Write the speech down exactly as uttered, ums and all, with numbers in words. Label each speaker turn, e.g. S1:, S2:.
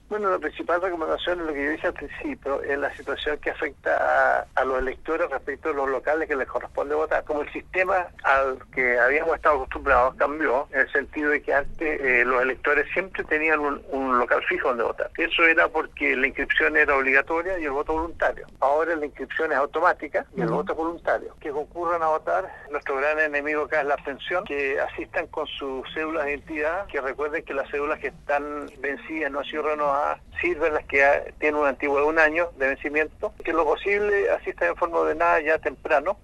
S1: Bueno, la principal recomendación es lo que yo dije al principio, es la situación que afecta a, a los electores respecto a los locales que les corresponde votar. Como el sistema al que habíamos estado acostumbrados cambió, en el sentido de que antes eh, los electores siempre tenían un, un local fijo donde votar. Eso era porque la inscripción era obligatoria y el voto voluntario. Ahora la inscripción es automática y el
S2: Uh-huh.
S1: voto es voluntario. Que concurran a votar, nuestro gran enemigo acá es la abstención, que asistan con sus cédulas de identidad, que recuerden que las cédulas que están vencidas, no han sido renovadas, sirven las que tienen una antigüedad de un año de vencimiento, que en lo posible asistan en forma ordenada ya temprano,